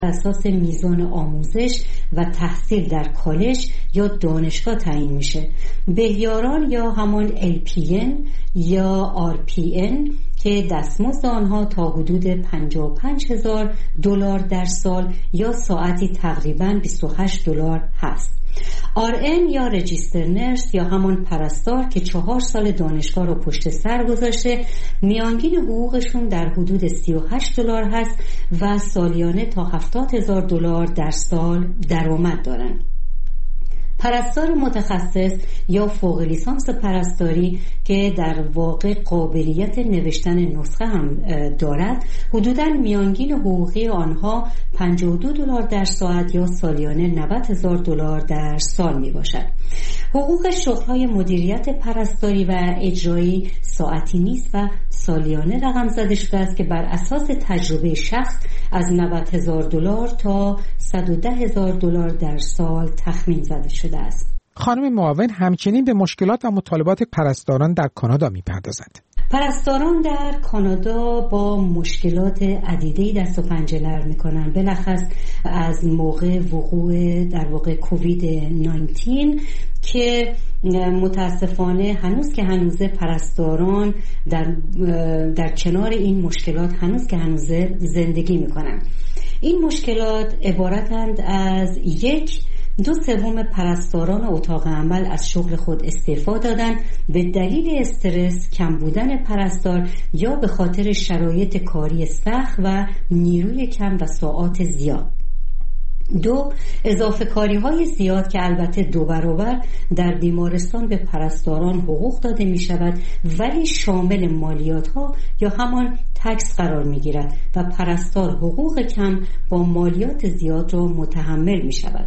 اساس میزان آموزش و تحصیل در کالج یا دانشگاه تعیین میشه. بهیاران یا همان LPN یا RPN که دستمزد آنها تا حدود $55,000 در سال یا ساعتی تقریباً $28 هست. RN یا رجیستر نرس یا همان پرستار که 4 سال دانشگاه رو پشت سر گذاشته، میانگین حقوقشون در حدود $38 هست و سالیانه تا $70,000 در سال درآمد دارن. پرستار متخصص یا فوق لیسانس پرستاری که در واقع قابلیت نوشتن نسخه هم دارد، حدوداً میانگین حقوقی آنها $52 در ساعت یا سالیانه $90,000 در سال می باشد. حقوق شغل‌های مدیریت پرستاری و اجرایی ساعتی نیست و سالیانه رقم زده شده است که بر اساس تجربه شخص از $90,000 تا $110,000 در سال تخمین زده شده است. خانم معاون همچنین به مشکلات و مطالبات پرستاران در کانادا می‌پردازند. پرستاران در کانادا با مشکلات عدیده‌ای دست و پنجه نرم می‌کنند. بلخص از موقع وقوع در واقع کووید 19 که متاسفانه هنوز پرستاران در کنار این مشکلات هنوز زندگی می‌کنند. این مشکلات عبارتند از 2/3 پرستاران اتاق عمل از شغل خود استعفا دادن به دلیل استرس، کم بودن پرستار یا به خاطر شرایط کاری سخت و نیروی کم و ساعات زیاد. 2. اضافه کاری های زیاد که البته 2 برابر در بیمارستان به پرستاران حقوق داده می شود ولی شامل مالیات ها یا همان تکس قرار می گیرد و پرستار حقوق کم با مالیات زیاد را متحمل می شود.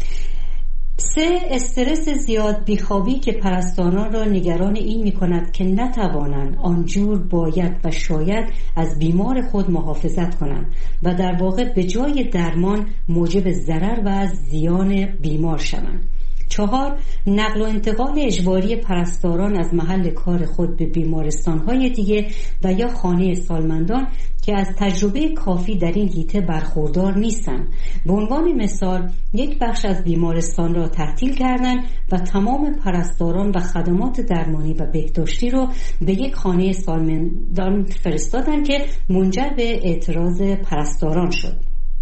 3. استرس زیاد، بیخوابی که پرستاران را نگران این می کند که نتوانند آنجور باید و شاید از بیمار خود محافظت کنند و در واقع به جای درمان موجب ضرر و زیان بیمار شوند. 4. نقل و انتقال اجباری پرستاران از محل کار خود به بیمارستان‌های دیگه و یا خانه سالمندان که از تجربه کافی در این حیطه برخوردار نیستند. به عنوان مثال یک بخش از بیمارستان را تعطیل کردند و تمام پرستاران و خدمات درمانی و بهداشتی را به یک خانه سالمندان فرستادند که منجر به اعتراض پرستاران شد.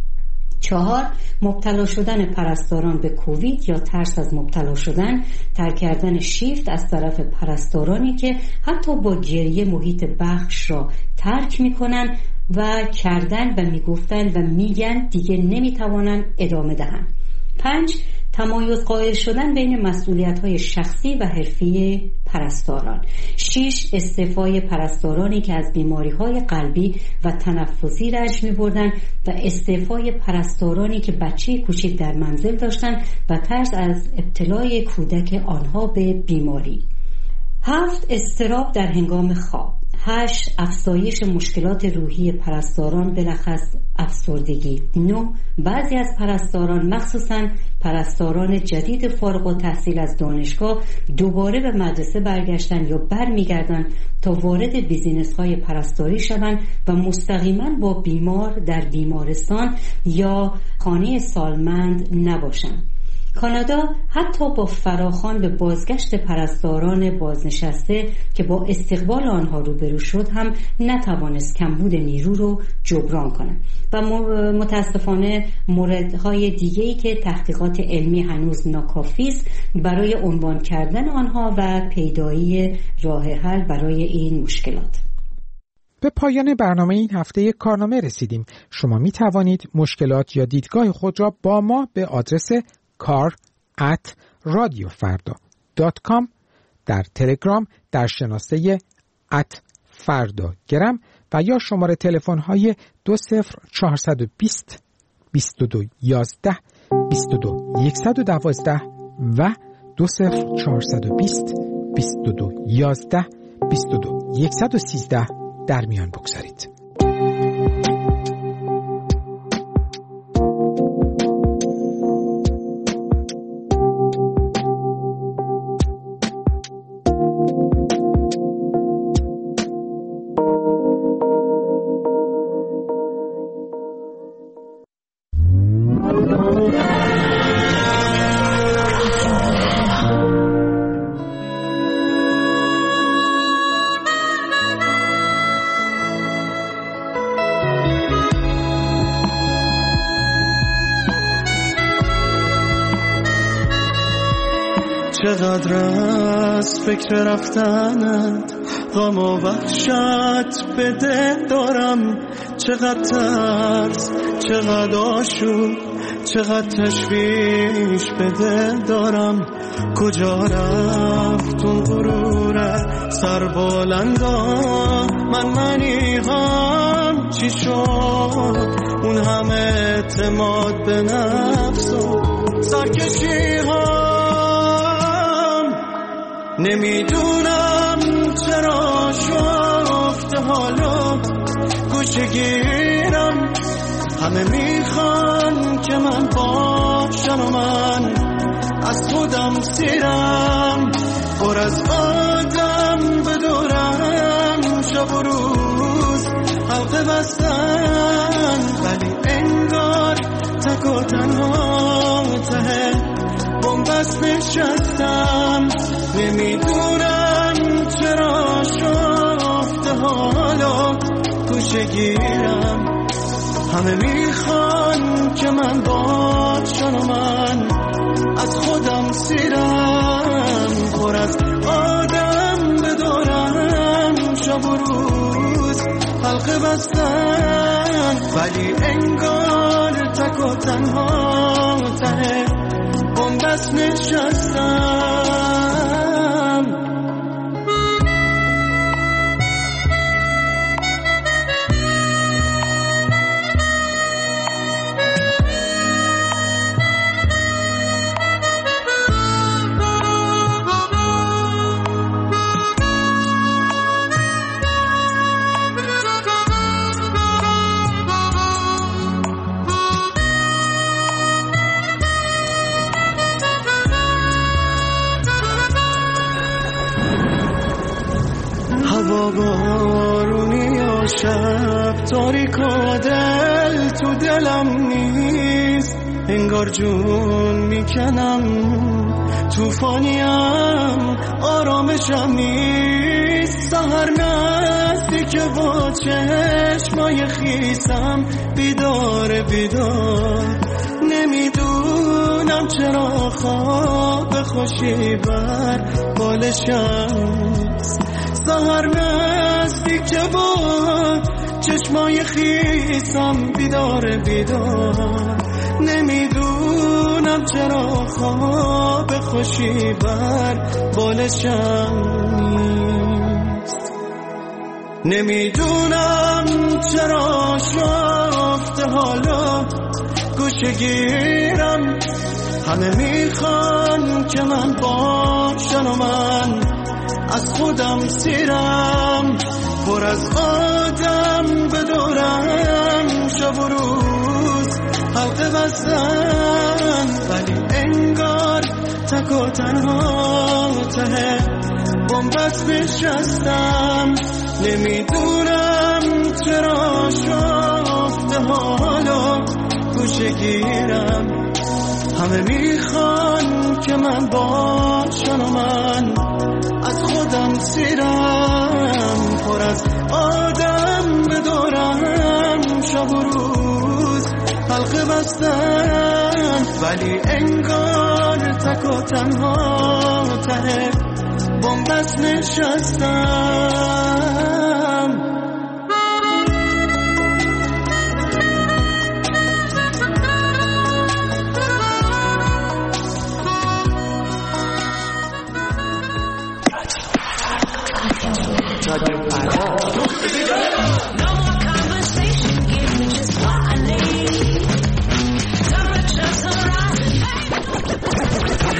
4. مبتلا شدن پرستاران به کووید یا ترس از مبتلا شدن، ترک کردن شیفت از طرف پرستارانی که حتی با گریه محیط بخش را ترک می‌کنند و کردن و میگفتن و میگن دیگه نمیتوانن ادامه دهند. 5. تمایز قائل شدن بین مسئولیت‌های شخصی و حرفی پرستاران. 6. استعفای پرستارانی که از بیماری‌های قلبی و تنفسی رنج می‌بردند و استعفای پرستارانی که بچه کوچک در منزل داشتند و ترس از ابتلای کودک آنها به بیماری. 7. اضطراب در هنگام خواب. 8. افزایش مشکلات روحی پرستاران بلخص افسردگی. 9. بعضی از پرستاران مخصوصاً پرستاران جدید فارغ التحصیل از دانشگاه دوباره به مدرسه برگشتن یا برمیگردن تا وارد بیزینس‌های پرستاری شوند و مستقیماً با بیمار در بیمارستان یا خانه سالمند نباشند. کانادا حتی با فراخوان به بازگشت پرستاران بازنشسته که با استقبال آنها روبرو شد هم نتوانست کمبود نیرو رو جبران کند و متاسفانه موردهای دیگه‌ای که تحقیقات علمی هنوز ناکافی است برای عنوان کردن آنها و پیدایی راه حل برای این مشکلات. به پایان برنامه این هفته کارنامه رسیدیم. شما می توانید مشکلات یا دیدگاه خود را با ما به آدرس kar@radiofarda.com در تلگرام در شناسه @fardagram و یا شماره تلفن های 20420 2211 22112 و 20420 2211 22113 در میان بگذارید. چقدر از فکر رفتنت غم و وحشت به دل دارم، چقدر ترس، چقدر آشوب، چقدر تشویش به دل دارم. کجا رفت اون غرورت سربلندا، منی هم چی شد اون همه اعتماد به نفس و سرکشی هم. نمیدونم چرا شفته حالا گوشه گیرم، همه میخوان که من باشم و من از خودم سیرم. پر از آدم بدورم، شب و روز حلقه بستن، ولی انگار تک و تنها ته بنبست نشستم. نمیدونم چرا شفته حالا گوشه گیرم، همه میخوان که من باشم و من از خودم سیرم. پر از آدم بدارم، شب و روز حلقه بستن، ولی انگار تک و تنها ته بنبست نشستم. بارونی یا شب تاریک و دل تو دلم نیست، انگار جون میکنم توفانیم، آرامشم نیست. سحر نزدیک با چشمای خیسم، بیدار بیدار نمیدونم چرا خواب خوشی بر بالشم. سحر نزدیک با چشمای خیسم، بیدار بیدار نمیدونم چرا خواب خوشی بر بالشم نیست. نمیدونم چرا شفته حالا گوشه گیرم، همه میخوان که من باشم و من از خودم سیرم. پر از آدم بدورم، شب و روز حلقه بستن، ولی انگار تک و تنها ته بنبست نشستم. نمیدونم چرا شفته حالا گوشه گیرم، همه میخوان که من باشم و من از خودم سیرم. پر از آدم بدورم، شب و روز حلقه بستن، ولی انگار تک و تنها ته بنبست نشستم.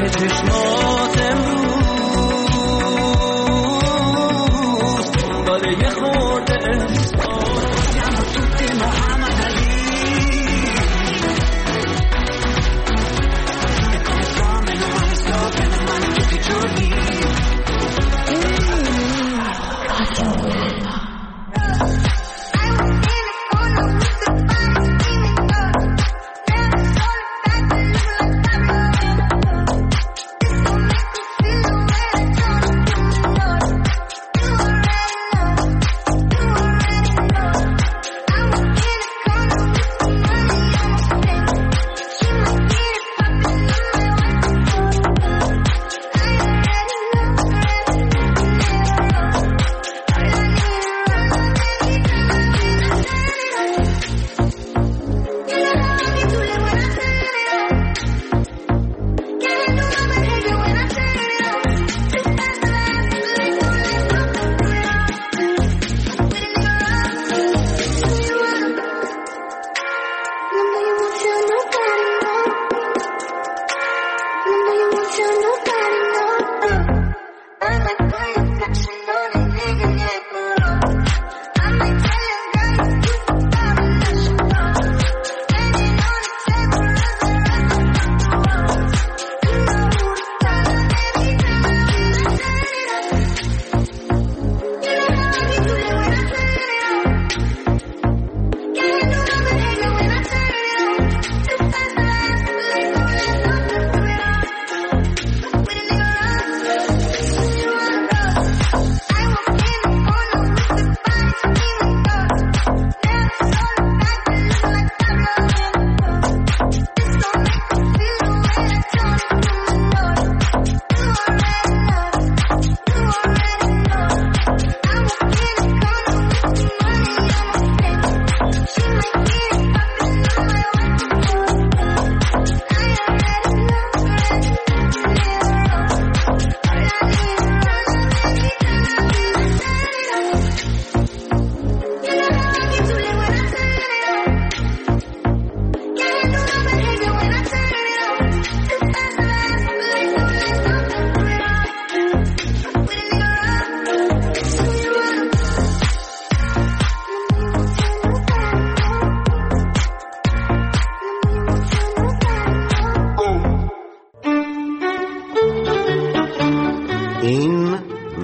چشمات امروز داره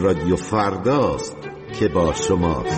رادیو فرداست که با شماست.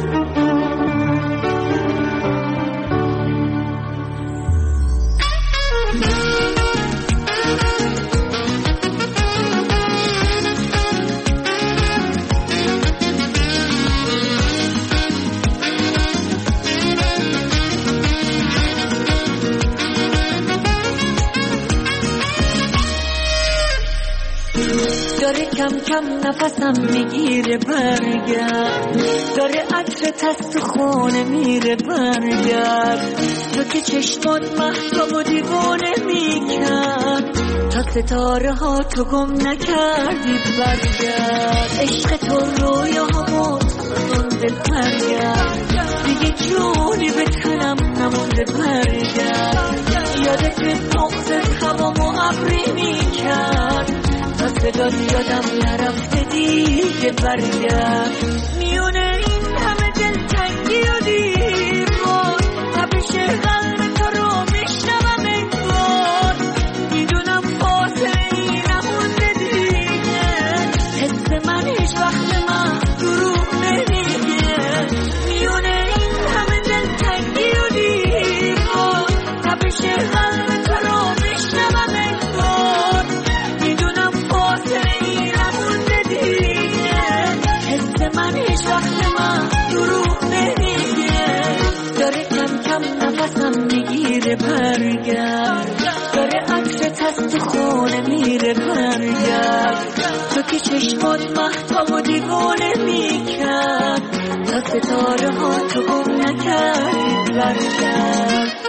داره کم کم نفسم میگیره برگرد، داره عطر تست خونه میره برگرد، تو که چشمات مهتاب و دیوانه میکرد، تا ستاره ها تو گم نکردی برگرد، عشق تو رویامو سنده برگرد، دیگه جونی به تنم نمونده برگرد، یادت بغزت هوامو ابری میکرد، تا صدات یادم نرفته دیگه برگرد، میونه این همه دلتنگی و دیوار، تپش قلب تو رو میشنوم انگار، میدونم فاصله ای نمونده دیگه، حس من هیچ وقت من دروغ نمیگه، میونه این همه دلتنگی و دیوار، تپش قلب تو رو میشنوم انگار، میدونم فاصله ای نمونده دیگه، حس من هیچ وقت من دروغ نمیگه، داره کم کم نفسم میگیره برگرد، داره عطر تست خونه میره برگرد، تو که چشمات مهتاب و دیوانه میکرد، تا ستاره ها تو گم نکردی برگرد.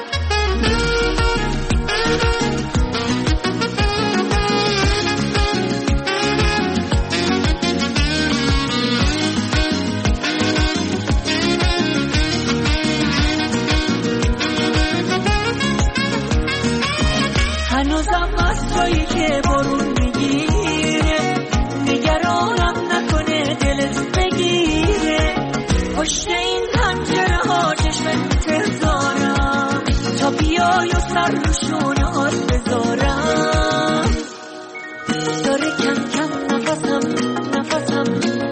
هنوزم از جایی که برون میگیره، نگرانم نکنه دلت بگیره، پشت این پنجره ها چشم انتظارم، تا بیای و سر روشون آز بذارم، داره کم کم نفسم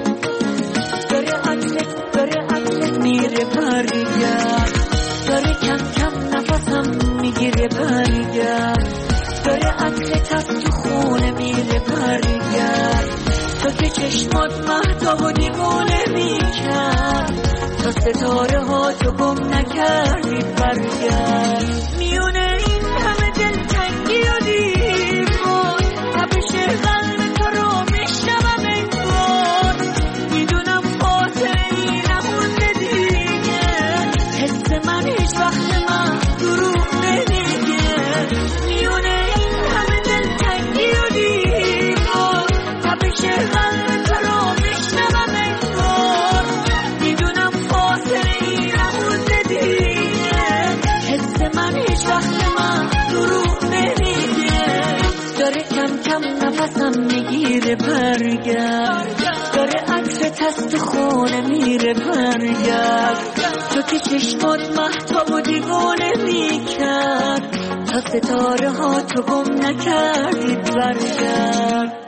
داره عطرت میره برگرد، داره کم کم نفسم میگیره برگرد، داره عطر تست تو خونه میره برگرد، تو که چشمات مهتاب و دیوانه میکرد، تا ستاره ها تو گم نکردی برگرد، میونه این همه دلتنگی و دیوار، تپش قلب تو رو میشنوم انگار، میدونم فاصله ای نمونده دیگه، حس من هیچ وقت من دروغ نمیگه، میونه این همه دلتنگی و دیوار، تپش قلب تو رو میشنوم انگار، میدونم فاصله ای نمونده دیگه، حس من هیچ وقت من دروغ نمیگه، داره کم کم نفسم میگیره برگرد، داره عطر تست خونه میره برگرد، تو که چشمات مهتاب و دیوانه میکرد، تا ستاره ها تو گم نکردی برگرد.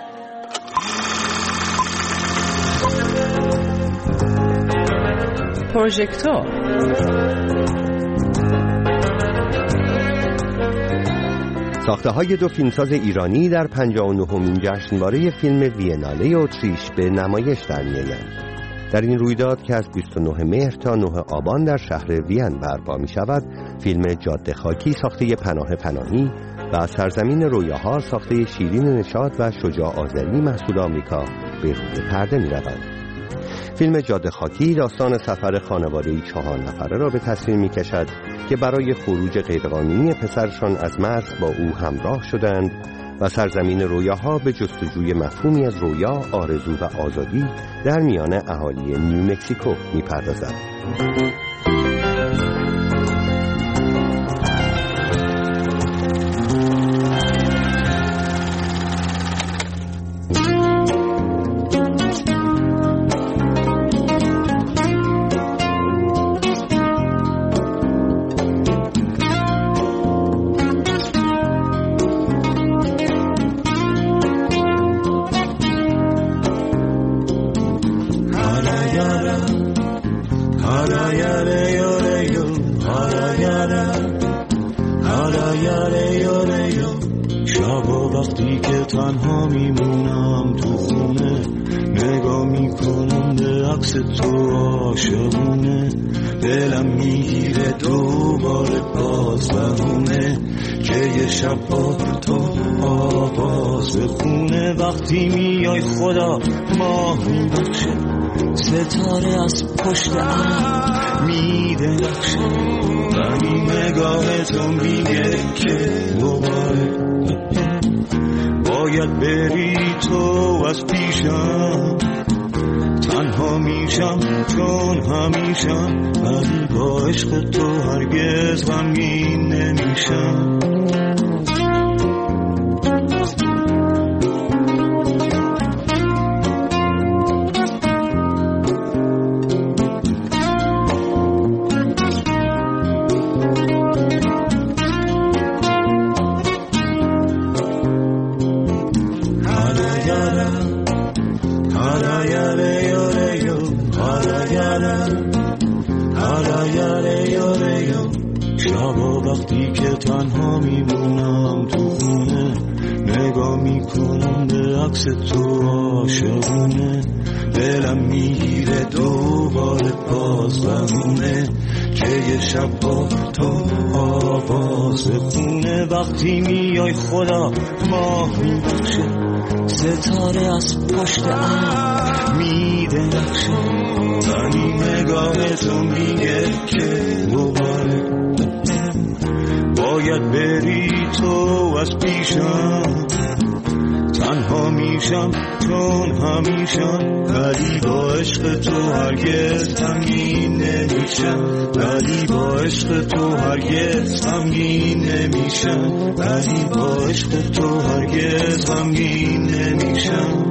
پروژکتور ساخته‌های دو فیلمساز ایرانی در 59مین جشنواره فیلم وییناله اتریش به نمایش در می‌آیند. در این رویداد که از 29 مهر تا 9 آبان در شهر وین برپا می‌شود، فیلم جاده خاکی ساخته پناه پناهی و سرزمین رویاها ساخته شیرین نشاط و شجاع آذری محصول آمریکا به روی پرده می‌روند. فیلم جاده خاکی داستان سفر خانواده‌ای 4 نفره را به تصویر می‌کشد که برای خروج غیرقانونی پسرشان از مرز با او همراه شدند و سرزمین رویاها به جستجوی مفهومی از رویا، آرزو و آزادی در میان اهالی نیومکزیکو می‌پردازد. شبا وقتی که تنها میمونم تو خونه نگاه میکنم به عکس تو عاشقونه دلم میگیره دوباره باز بهونه که یه شب با تو آواز بخونه وقتی میای خدا ماه میبخشه ستاره از پشت عرب میده نقشه ولی نگاه تو میگه که دوباره باید بری تو از پیشم تنها میشم چون همیشم ولی با عشق تو هرگز غمگین نمیشم شبا وقتی که تنها میمونم تو خونه نگاه میکنم به عکس تو عاشقونه دلم میگیره دوباره باز بمونه که یه شب با تو آواز بخونه وقتی میای خدا ماه میبخشه ستاره از پشت عرب میده نقشه ولی نگاه تو میگه که دوباره باید بری تو از پیشم تنها میشم چون همیشم ولی با عشق تو هرگز غمگین نمیشم ولی با عشق تو هرگز غمگین نمیشم ولی با عشق تو هرگز غمگین نمیشم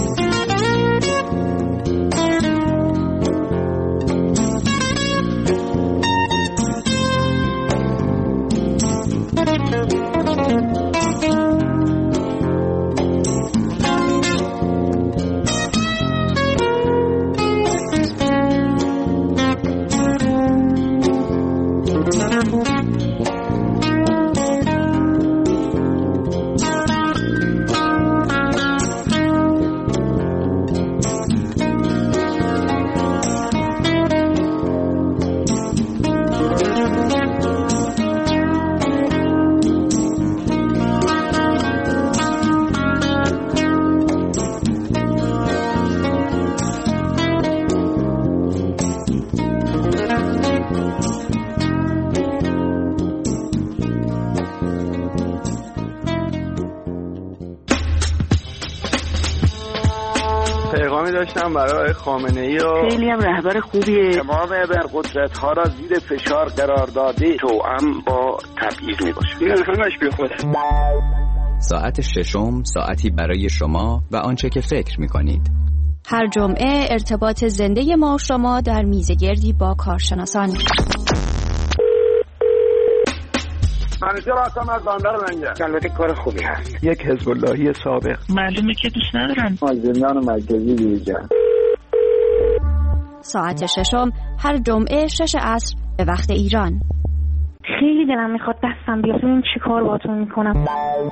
پیغامی داشتم برای خامنه‌ای و خیلی هم رهبر خوبیه. تمام ابرقدرت‌ها را زیر فشار قرار داده توأم با تبعیض میباشه. این همش بی خوده. ساعت ششم ساعتی برای شما و آنچه که فکر می‌کنید. هر جمعه ارتباط زنده ما و شما در میزگردی با کارشناسان. منیجر هستم از بندر لنگر. البته کار خوبی هست. یک حزب اللهی سابق. معلومه که دوست ندارن. از زندان مرکزی بیرون. ساعت ششم هر جمعه 6 عصر به وقت ایران. خیلی دلم میخواد دستم بیاد ببینم چی کار باهاتون میکنم.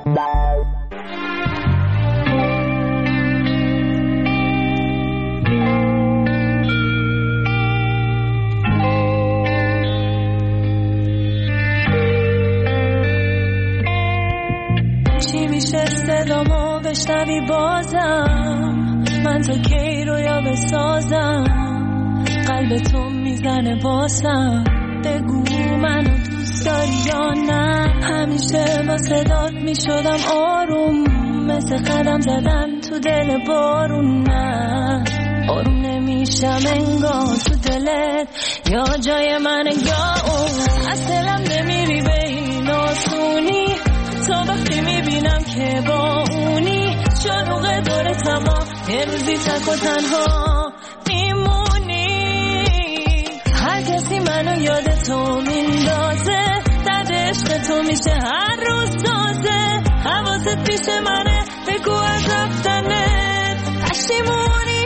چی میشه صدامو بشنوی بازم من تا کی رویا بسازم قلب تو میزنه واسم بگو منو دوست داری یا نه همیشه با صدات میشدم آروم مثل قدم زدن تو دل بارون نه آروم نمیشم انگار تو دلت یا جای من یا اون از دلم نمیری به این آسونی تا وقتی میبینم که با اونی شروع داره تمام یه روزی تک و تنها میمونی هر کسی منو یاد تو میندازه درد عشق تو میشه هر روز تازه حواست پیش منه بگو از رفتنت پشیمونی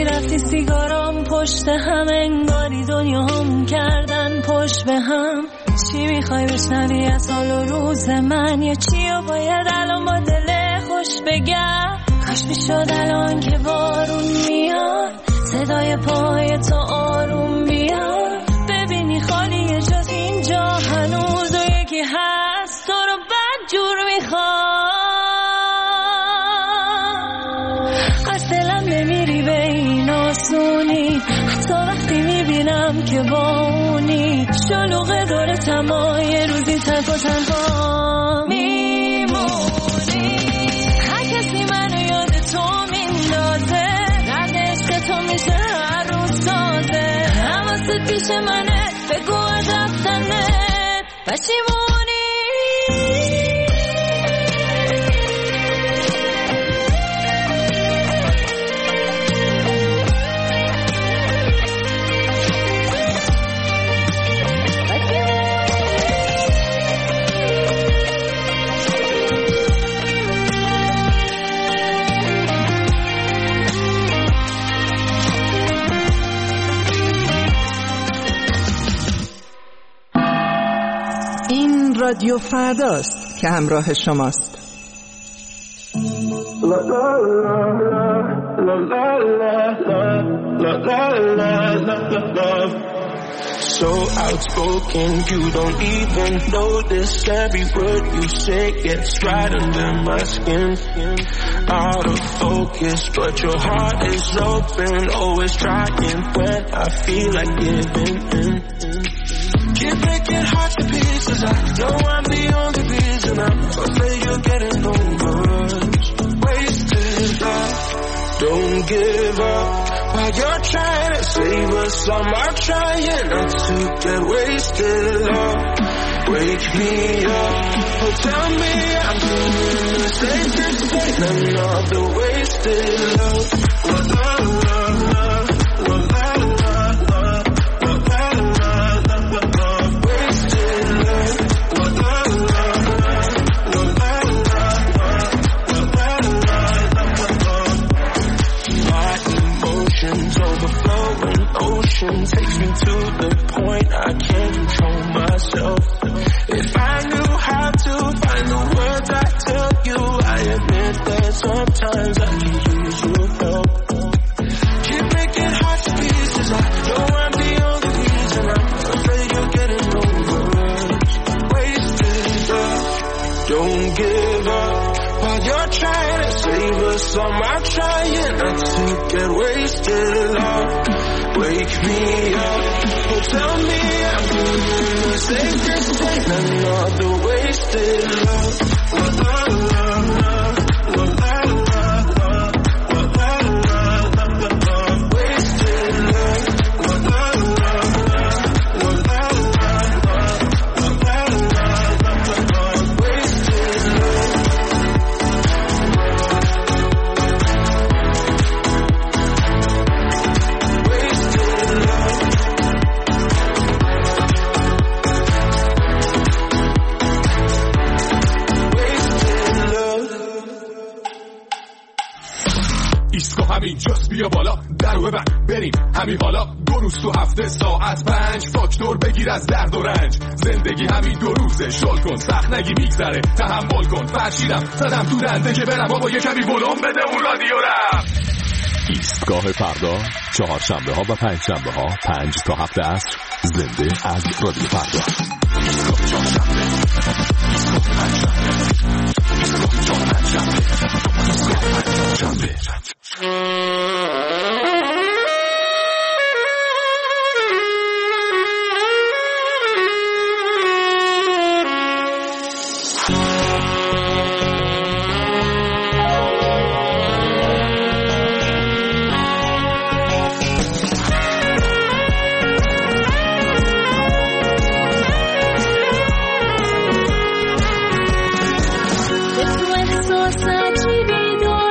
میرفتی سیگارام پشت هم، انگاری دنیا هم کردن پشت به هم. چی میخوای بشنوی از حال و روز من، یا چی و باید الان با دل خوش بگم؟ کاش میشد الان که بارون میاد، صدای پای تو آروم بیاد، ببینی خالیه جز اینجا هنوز و یکی هست تو رو بد جور میخواد. از دلم نمیری به این آسونی، حتی وقتی میبینم که با اونی شلوغ دور تمای روزی تک و تنها میمونی. هر کسی منو یاد تو میندازه، درد عشق تو میشه هر روز تازه. حواست پیش منه، بگو از رفتنت پشیمونی. رادیو فرداست که همراه شماست. So outspoken, you don't even notice every word you say gets right under my skin. Out of focus, but your heart is open, always trying when I feel like giving in. Keep breaking hearts to pieces, I know I'm the only reason I'm afraid you're getting over us. Wasted love, don't give up. While you're trying to save us, I'm trying not to get wasted love. Wake me up, oh tell me I'm doing the safest thing, another wasted love. Takes me to the point I can't control myself. If I knew how to find the words I tell you, I admit that sometimes I can use your help. Keep breaking hearts to pieces, I know I'm the only reason I'm afraid you're getting over us. Wasted love, don't give up. While you're trying to save us, I'm trying not to get wasted love. Wake me up, oh tell me I'm doing the safest thing, another wasted love. اینجاست بیا بالا درو ببر بریم همین حالا 2 روز تو هفته ساعت 5 فاکتور بگیر از درد و رنج زندگی همین 2 روزه شل کن سخت نگی میگذره تحمل کن فرشیدم زدم تو دنده که برم بابا یه کمی ولوم بده اون رادیو رم. ایستگاه فردا چهارشنبه ها و پنجشنبه ها 5 تا 7 عصر زنده از رادیو فردا. ایستگاه چهارشنبه ایستگاه پنجشنبه ایستگاه چهارشنبه ایستگاه پنجشنبه. به تو احساس عجیبی دارم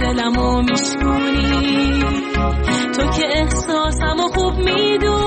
دلمو میشکونی، تو که احساسمو خوب میدونی.